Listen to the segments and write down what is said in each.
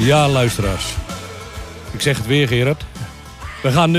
Ja, luisteraars. Ik zeg het weer, Gerard. We gaan...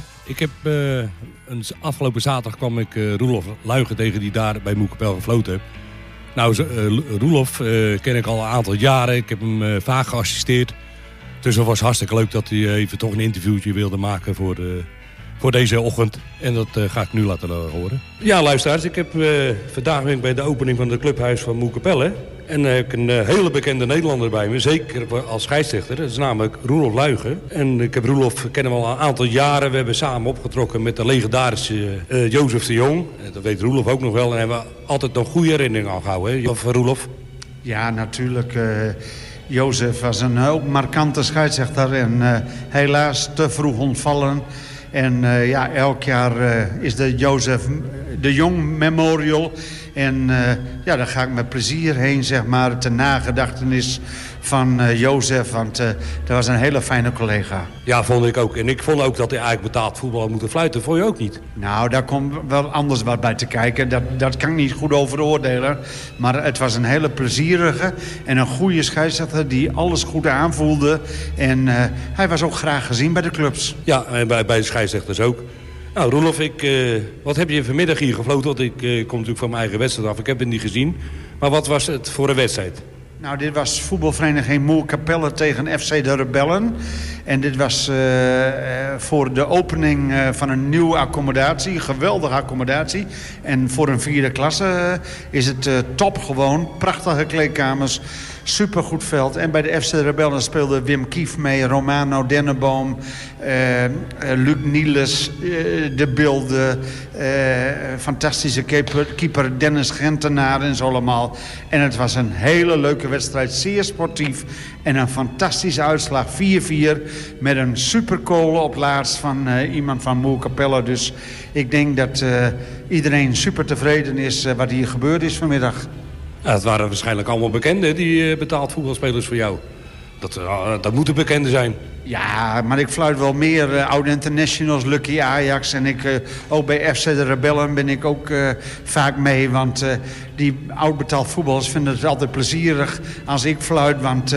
afgelopen zaterdag kwam ik Roelof Luigen tegen die daar bij Moerkapelle gefloten heb. Nou, Roelof ken ik al een aantal jaren. Ik heb hem vaak geassisteerd. Dus het was hartstikke leuk dat hij even toch een interviewtje wilde maken voor deze ochtend. En dat ga ik nu laten horen. Ja, luisteraars. Vandaag ben ik bij de opening van het clubhuis van Moerkapelle. En ik heb een hele bekende Nederlander bij me. Zeker als scheidsrechter. Dat is namelijk Roelof Luigen. En ik heb Roelof kennen we al een aantal jaren. We hebben samen opgetrokken met de legendarische Jozef de Jong. Dat weet Roelof ook nog wel. En hebben we altijd nog goede herinneringen aan gehouden. Hè? Roelof? Ja, natuurlijk. Jozef was een ook markante scheidsrechter. En helaas te vroeg ontvallen. En elk jaar is de Jozef de Jong Memorial. En daar ga ik met plezier heen, zeg maar, ter nagedachtenis van Jozef. Want dat was een hele fijne collega. Ja, vond ik ook. En ik vond ook dat hij eigenlijk betaald voetbal had moeten fluiten. Vond je ook niet? Nou, daar komt wel anders wat bij te kijken. Dat kan ik niet goed over oordelen. Maar het was een hele plezierige en een goede scheidsrechter die alles goed aanvoelde. En hij was ook graag gezien bij de clubs. Ja, en bij de scheidsrechters ook. Nou, Roelof, wat heb je vanmiddag hier gefloten? Want ik kom natuurlijk van mijn eigen wedstrijd af. Ik heb het niet gezien. Maar wat was het voor een wedstrijd? Nou, dit was voetbalvereniging Moerkapelle tegen FC de Rebellen. En dit was voor de opening van een nieuwe accommodatie. Geweldige accommodatie. En voor een 4e klasse is het top gewoon. Prachtige kleedkamers. Supergoed veld. En bij de FC de Rebellen speelden Wim Kief mee, Romano Denneboom, Luc Niels, De Bilde, fantastische keeper Dennis Gentenaar en zo allemaal. En het was een hele leuke wedstrijd, zeer sportief en een fantastische uitslag, 4-4 met een superkool op laatst van iemand van Moerkapelle. Dus ik denk dat iedereen super tevreden is wat hier gebeurd is vanmiddag. Ja, het waren waarschijnlijk allemaal bekenden, die betaald voetbalspelers voor jou. Dat moeten bekenden zijn. Ja, maar ik fluit wel meer oude internationals, Lucky Ajax. En ook bij FC de Rebellen ben ik ook vaak mee. Want die oud betaald voetballers vinden het altijd plezierig als ik fluit. Want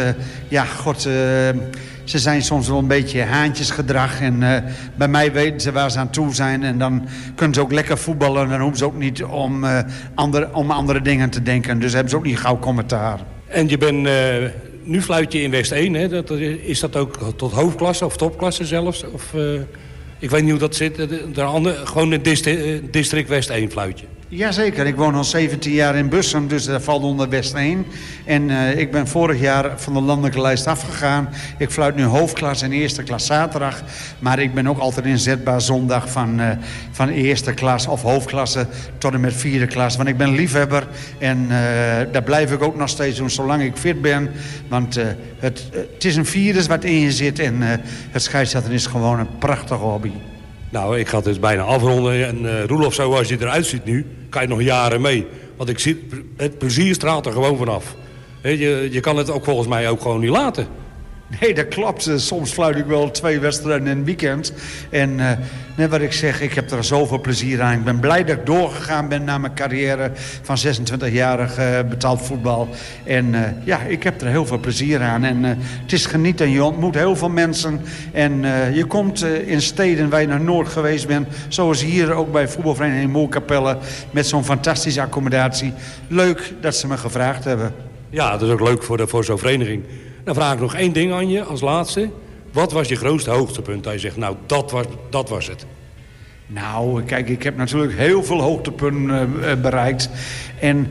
ze zijn soms wel een beetje haantjesgedrag. En bij mij weten ze waar ze aan toe zijn. En dan kunnen ze ook lekker voetballen. En dan hoeven ze ook niet om andere dingen te denken. Dus hebben ze ook niet gauw commentaar. En je bent... Nu fluit je in West 1, hè? Is dat ook tot hoofdklasse of topklasse zelfs? Of, ik weet niet hoe dat zit. Gewoon in district West 1 fluit je. Jazeker, ik woon al 17 jaar in Bussum, dus dat valt onder West 1. En ik ben vorig jaar van de landelijke lijst afgegaan. Ik fluit nu hoofdklasse en eerste klas zaterdag. Maar ik ben ook altijd inzetbaar zondag van eerste klas of hoofdklasse tot en met 4e klas. Want ik ben liefhebber en dat blijf ik ook nog steeds doen zolang ik fit ben. Want het is een virus wat in je zit en het scheidsrechten is gewoon een prachtige hobby. Nou, ik ga het dus bijna afronden. En Roelof, zoals je eruit ziet nu, kan je nog jaren mee. Want ik zie, het plezier straalt er gewoon vanaf. Je kan het ook volgens mij ook gewoon niet laten. Nee, dat klopt. Soms fluit ik wel 2 wedstrijden in een weekend. En net wat ik zeg, ik heb er zoveel plezier aan. Ik ben blij dat ik doorgegaan ben na mijn carrière van 26-jarig betaald voetbal. En ik heb er heel veel plezier aan. En het is genieten. Je ontmoet heel veel mensen. En je komt in steden waar je nog nooit geweest bent. Zoals hier ook bij voetbalvereniging Moerkapelle. Met zo'n fantastische accommodatie. Leuk dat ze me gevraagd hebben. Ja, dat is ook leuk voor zo'n vereniging. Dan vraag ik nog 1 ding aan je als laatste. Wat was je grootste hoogtepunt? Dat je zegt, nou, dat was het. Nou, kijk, ik heb natuurlijk heel veel hoogtepunten bereikt. En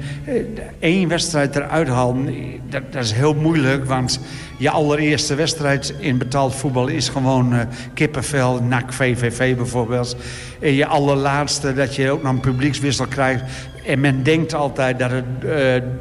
1 wedstrijd eruit halen, dat is heel moeilijk. Want je allereerste wedstrijd in betaald voetbal is gewoon kippenvel, NAC, VVV bijvoorbeeld. En je allerlaatste, dat je ook nog een publiekswissel krijgt. En men denkt altijd dat het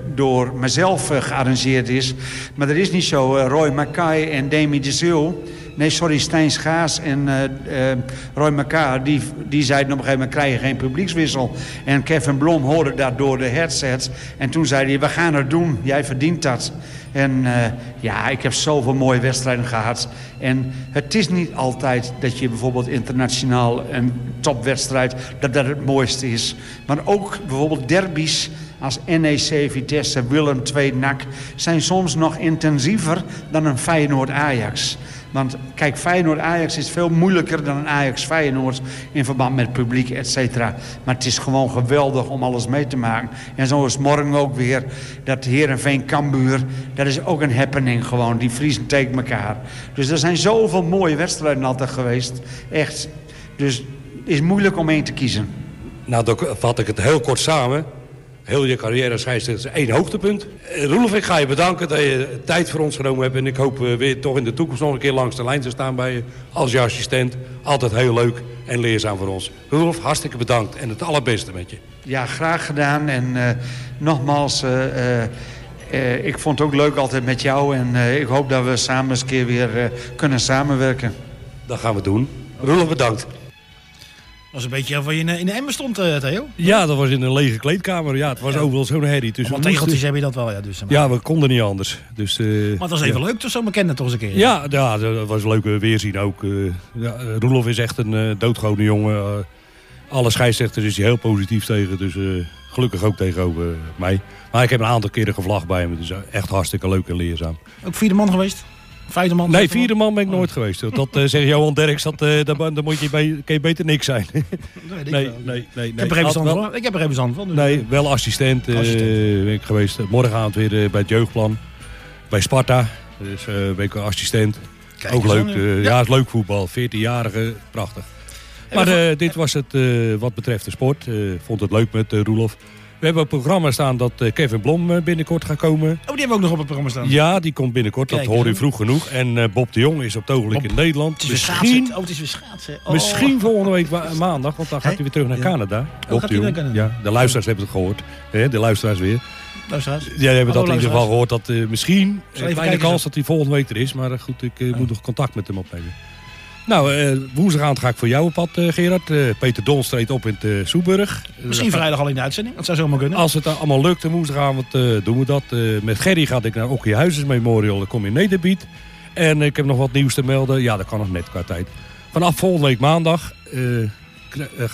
door mezelf gearrangeerd is. Maar dat is niet zo. Roy Mackay en Demi de Zeeuw Stijn Schaars en Roy Mekaar, die zeiden op een gegeven moment, krijg je geen publiekswissel. En Kevin Blom hoorde dat door de headsets. En toen zei hij, we gaan het doen, jij verdient dat. En ik heb zoveel mooie wedstrijden gehad. En het is niet altijd dat je bijvoorbeeld internationaal een topwedstrijd, dat het mooiste is. Maar ook bijvoorbeeld derbies als NEC, Vitesse, Willem II, NAC zijn soms nog intensiever dan een Feyenoord-Ajax. Want kijk, Feyenoord-Ajax is veel moeilijker dan een Ajax-Feyenoord in verband met publiek, et cetera. Maar het is gewoon geweldig om alles mee te maken. En zo is morgen ook weer dat Heerenveen-Cambuur, dat is ook een happening gewoon. Die Friesen tegen elkaar. Dus er zijn zoveel mooie wedstrijden altijd geweest. Echt. Dus het is moeilijk om één te kiezen. Nou, dan vat ik het heel kort samen. Heel je carrière als scheidsrechter is 1 hoogtepunt. Roelof, ik ga je bedanken dat je tijd voor ons genomen hebt. En ik hoop weer toch in de toekomst nog een keer langs de lijn te staan bij je. Als je assistent. Altijd heel leuk en leerzaam voor ons. Roelof, hartstikke bedankt. En het allerbeste met je. Ja, graag gedaan. En nogmaals, ik vond het ook leuk altijd met jou. En ik hoop dat we samen eens een keer weer kunnen samenwerken. Dat gaan we doen. Roelof, bedankt. Dat was een beetje waar je in de emmer stond, Theo. Ja, dat was in een lege kleedkamer. Ja, het was overal zo'n herrie. Dus want tegeltjes heb je dat wel, ja. Dus, ja, we konden niet anders. Dus, maar het was even leuk, toch zo bekend toch eens een keer. Ja, dat was een leuke weerzien ook. Roelof is echt een doodgewone jongen. Alle scheidsrechters is hij heel positief tegen. Dus gelukkig ook tegenover mij. Maar ik heb een aantal keren gevlagd bij hem. Het is echt hartstikke leuk en leerzaam. Ook 4e man geweest? 5e man? Nee, 4e man ben ik nooit geweest. Dat zegt Johan Derks, dan moet je kan je beter niks zijn. Nee. Ik heb er even stand van. Dus nee, wel assistent. Ben ik geweest. Morgenavond weer bij het jeugdplan. Bij Sparta. Dus ben ik assistent. Kijk, ook leuk. Ja, het is leuk voetbal. 14-jarige, prachtig. Maar dit was het wat betreft de sport. Vond het leuk met Roelof. We hebben op het programma staan dat Kevin Blom binnenkort gaat komen. Oh, die hebben we ook nog op het programma staan? Ja, die komt binnenkort. Kijk, dat hoor u vroeg genoeg. En Bob de Jong is op het ogenblik in Nederland. Het is weer schaatsen. Misschien volgende week maandag, want dan gaat hij weer terug naar Canada. Bob de Jong. Ja, de luisteraars hebben het gehoord. De luisteraars weer. Jij hebben dat in ieder geval gehoord. Dat misschien een kleine kans dat hij volgende week er is. Maar goed, ik moet nog contact met hem opnemen. Nou, woensdagavond ga ik voor jou op pad, Gerard. Peter Dons treedt op in het Soeburg. Misschien vrijdag al in de uitzending. Dat zou zomaar kunnen. Als het allemaal lukt, woensdagavond doen we dat. Met Gerry ga ik naar Okkie Huizens Memorial. Dan kom je in Nederbiet. En ik heb nog wat nieuws te melden. Ja, dat kan nog net qua tijd. Vanaf volgende week maandag